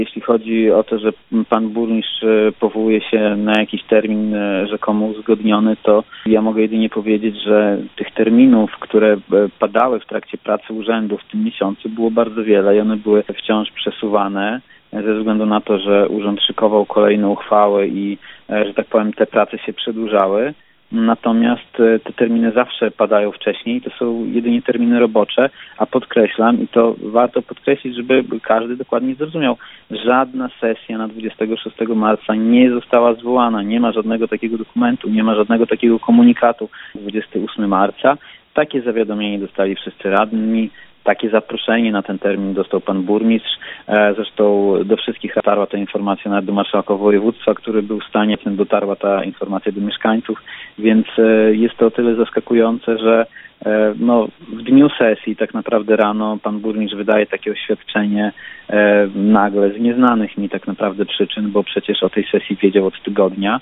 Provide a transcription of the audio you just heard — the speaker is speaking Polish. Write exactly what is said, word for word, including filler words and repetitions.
Jeśli chodzi o to, że pan burmistrz powołuje się na jakiś termin rzekomo uzgodniony, to ja mogę jedynie powiedzieć, że tych terminów, które padały w trakcie pracy urzędu w tym miesiącu, było bardzo wiele i one były wciąż przesuwane ze względu na to, że urząd szykował kolejne uchwały i, że tak powiem, te prace się przedłużały. Natomiast te terminy zawsze padają wcześniej, to są jedynie terminy robocze, a podkreślam, i to warto podkreślić, żeby każdy dokładnie zrozumiał, żadna sesja na dwudziestego szóstego marca nie została zwołana, nie ma żadnego takiego dokumentu, nie ma żadnego takiego komunikatu dwudziestego ósmego marca. Takie zawiadomienie dostali wszyscy radni. Takie zaproszenie na ten termin dostał pan burmistrz. Zresztą do wszystkich dotarła ta informacja, nawet do marszałka województwa, który był w stanie, dotarła ta informacja do mieszkańców, więc jest to o tyle zaskakujące, że no, w dniu sesji tak naprawdę rano pan burmistrz wydaje takie oświadczenie nagle z nieznanych mi tak naprawdę przyczyn, bo przecież o tej sesji wiedział od tygodnia.